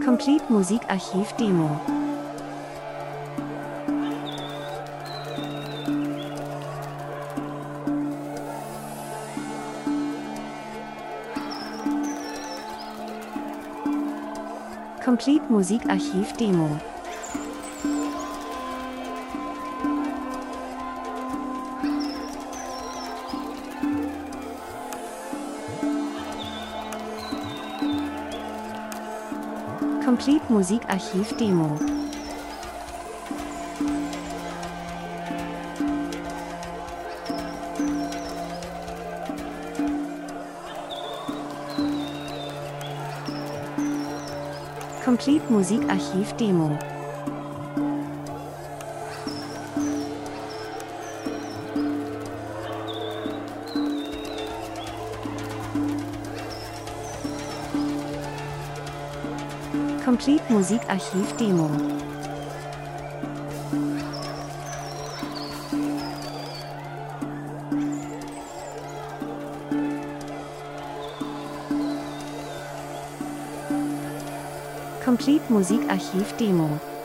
Complete Musikarchiv Demo. Complete Musikarchiv Demo. Complete Musikarchiv Demo. Complete Musikarchiv Demo. Complete Musikarchiv Demo. Complete Musikarchiv Demo.